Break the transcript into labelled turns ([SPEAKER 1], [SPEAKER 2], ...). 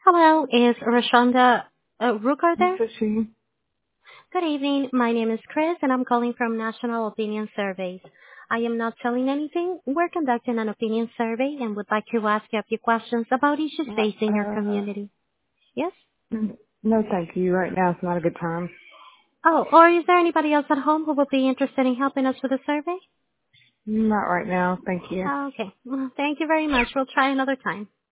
[SPEAKER 1] Hello, is Rashonda Rucker
[SPEAKER 2] This
[SPEAKER 1] there?
[SPEAKER 2] is she.
[SPEAKER 1] Good evening. My name is Chris, and I'm calling from National Opinion Surveys. I am not selling anything. We're conducting an opinion survey and would like to ask you a few questions about issues
[SPEAKER 2] Uh,
[SPEAKER 1] facing your
[SPEAKER 2] uh,
[SPEAKER 1] community. Yes?
[SPEAKER 2] no, thank you. Right now it's not a good time.
[SPEAKER 1] Oh, or is there anybody else at home who would be interested in helping us with the survey?
[SPEAKER 2] Not right now. Thank you.
[SPEAKER 1] Okay. Well, thank you very much. We'll try another time.